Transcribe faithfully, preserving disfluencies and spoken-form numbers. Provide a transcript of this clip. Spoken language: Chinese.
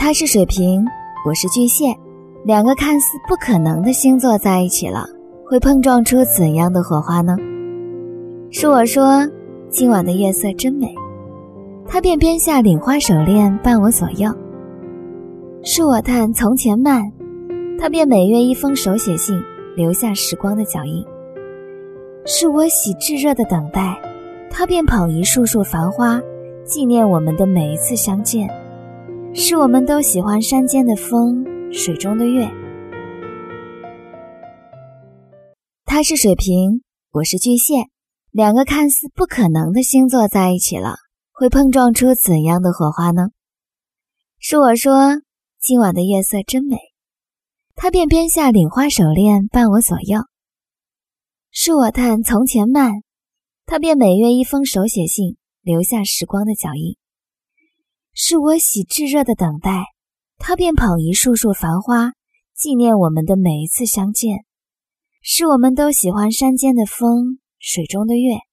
他是水瓶，我是巨蟹，两个看似不可能的星座在一起了，会碰撞出怎样的火花呢？是我说今晚的夜色真美，他便编下领花手链伴我左右。是我叹从前慢，他便每月一封手写信，留下时光的脚印。是我喜炙热的等待，他便捧一束束繁花，纪念我们的每一次相见。是我们都喜欢山间的风，水中的月。他是水瓶，我是巨蟹，两个看似不可能的星座在一起了，会碰撞出怎样的火花呢？是我说今晚的夜色真美，他便编下领花手链伴我左右。是我叹从前慢，他便每月一封手写信，留下时光的脚印。是我喜炙热的等待，他便捧一束束繁花，纪念我们的每一次相见。是我们都喜欢山间的风，水中的月。